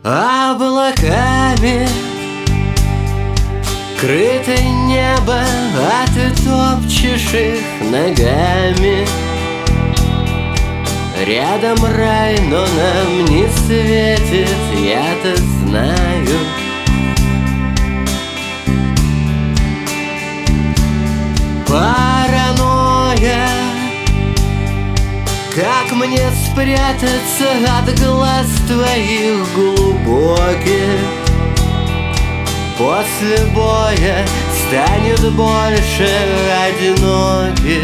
облаками крыто небо, а ты топчешь их ногами. Рядом рай, но нам не светит, я-то знаю. Паранойя, как мне спрятаться от глаз твоих глубоких? После боя станет больше одиноких.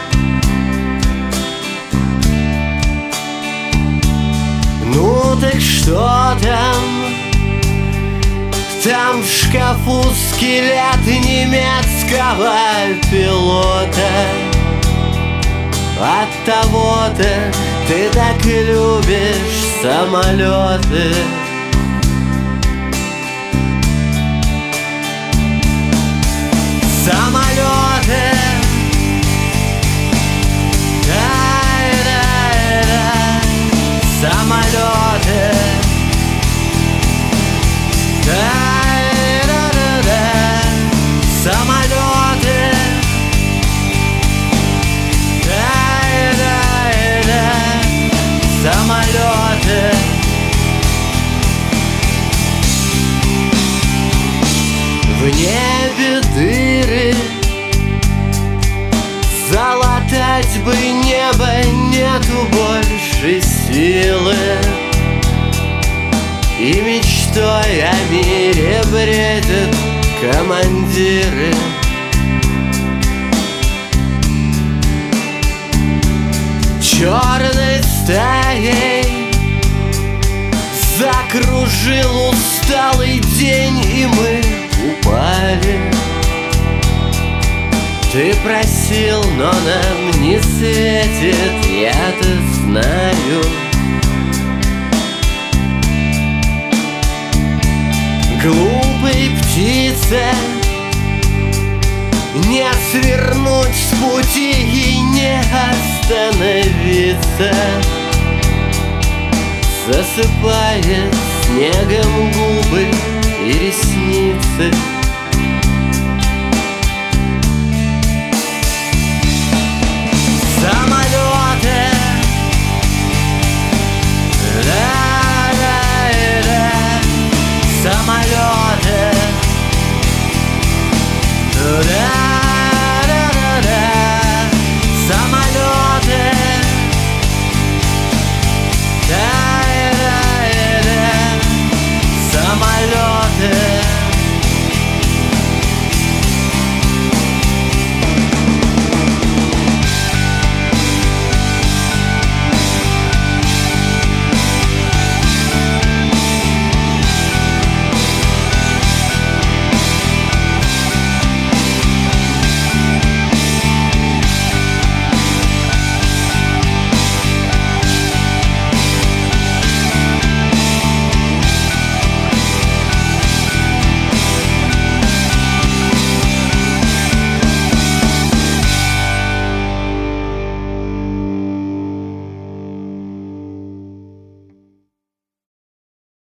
Ну так что там? Там в шкафу скелет немецкого пилота. Оттого-то ты так любишь самолеты. Самолеты, да-да-да, самолеты, да-да-да, самолеты, да-да-да, самолеты. В небе дыры, залатать бы небо, нету больше силы. И мечтой о мире бредят командиры. Черной стаей закружил усталый день, и мы упали. Ты просил, но нам не светит, я-то знаю. Глупой птице не свернуть с пути и не остановиться, засыпая снегом губы и ресницы. Самолеты,